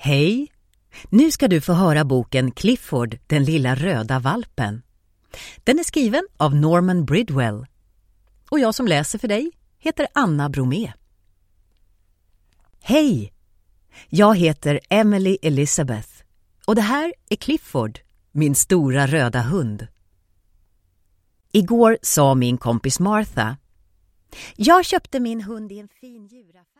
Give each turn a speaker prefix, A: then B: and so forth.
A: Hej! Nu ska du få höra boken Clifford, den lilla röda valpen. Den är skriven av Norman Bridwell. Och jag som läser för dig heter Anna Bromé. Hej! Jag heter Emily Elizabeth. Och det här är Clifford, min stora röda hund. Igår sa min kompis Martha: jag köpte min hund i en fin djuraffär.